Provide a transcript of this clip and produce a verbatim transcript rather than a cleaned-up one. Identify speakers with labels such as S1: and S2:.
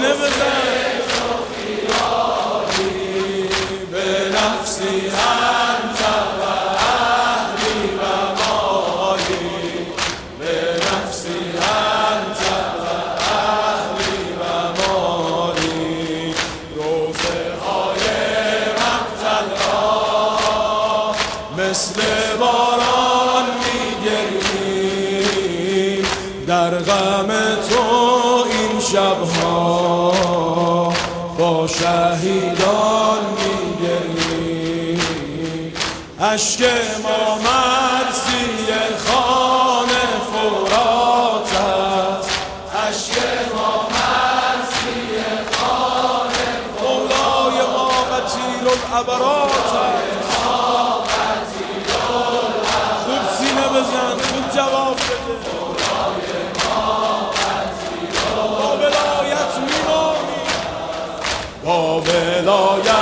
S1: سینه بزن به نفسی انت و اهلی و مالی به نفسی انت و اهلی و مالی روزه های مقتل را مثل باران میگریم در غم تو این شبها با شهیدان میگریم اشک ما مرسی خان فرات است اشک ما مرسی خان مولای ما قتیل العبرات است خوب سینه بزن خوب جواب بده با ولایت میمانی با ولایت